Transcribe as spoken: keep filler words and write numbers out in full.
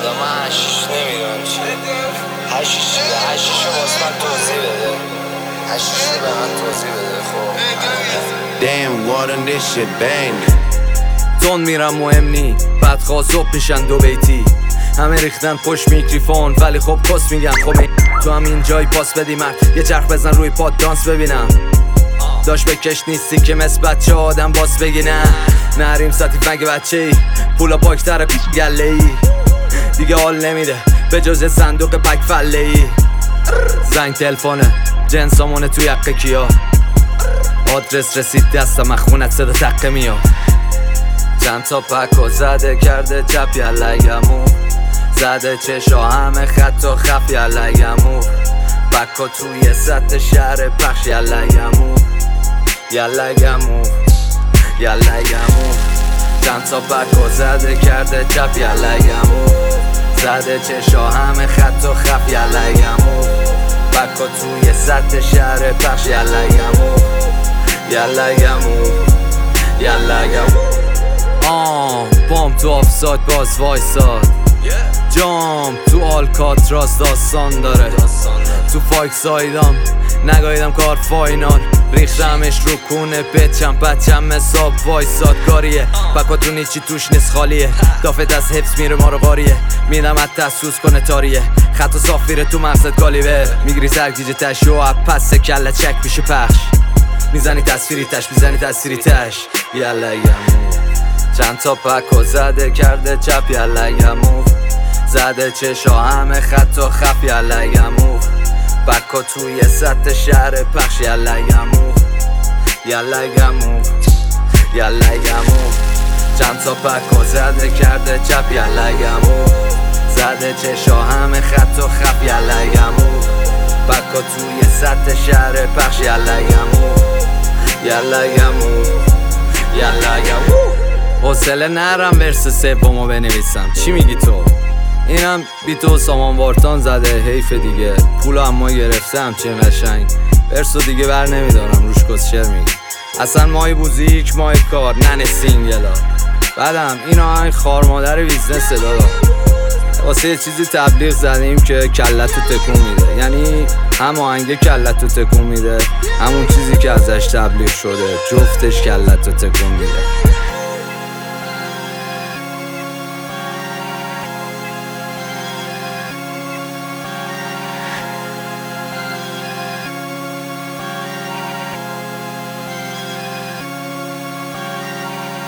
خدا من هشیش نمیدونم چیه هشیش چیه هشیش رو باز من توضیح بده هشیش رو به من توضیح بده خب Damn what on this shit bang تون میرم مهم نی بعد خواه پیشن دو بیتی همه ریختن پشت میکریفون ولی خب کس میگن خب تو هم این جای پاس بدی مرد یه چرخ بزن روی پاد دانس ببینم داشت بکش نیستی که مثل بچه آدم باس بگی نه نریم سطیف مگه بچه ای پولا پاکتر گله ای دیگه حال نمیده به جز صندوق پک فله ای زنگ تلفونه جنسامونه تو یقه کیا آدرس رسید دستم خونت صدا تقه میاد چند تا پکو زده کرده چپ یلگمو زده چشا همه خط و خف یلگمو پکو توی سطح شهر پخش یلگمو یلگمو یلگمو چند تا پکو زده کرده چپ یلگمو زده چشا همه خط و خف یلگمو پکو توی سطح شهر پخش یلگمو یلگمو یلگمو آم بام تو آفساید باز وایساد جام تو آلکاتراس داستان داره تو فایک سایدام نگاهیدم کار فاینال ریختمش رو کونه پچم پچم مساب وایساد کاریه پکاتون هیچی توش نیست خالیه دافت از حفظ میره ما رو قاریه میدم حتی تسوس کنه تاریه خط و صافیره تو مقصد کالیبر میگیری سرگیجه تش و پس کله چک پیش پخش میزنی تصویری تش میزنی تصویری تش یلگمو چند تا پکو زده کرده چپ یلگمو زده چشا همه خط و خف یلگمو پکو توی سطح شهر پخش یلگمو یلگمو یلگمو چند تا پکو زده کرده چپ یلگمو زده چشا همه خط و خف یلگمو پکو توی سطح شهر پخش یلگمو یلگمو یلگمو حوصله نرم ورس سومو بنویسم چی میگی تو؟ اینم بی تو سامان وارتان زده حیف دیگه پولو اما گرفتم چه قشنگ ورسو دیگه بر نمیدارم روش کسشر میگی اصلا مای موزیک مای کار ننه سینگلا بعدم این آهنگ خار مادر بیزنس دادا واسه یه چیزی تبلیغ زدیم که کلتو تکون میده یعنی هم آهنگ کلتو تکون میده همون چیزی که ازش تبلیغ شده جفتش کلتو تکون میده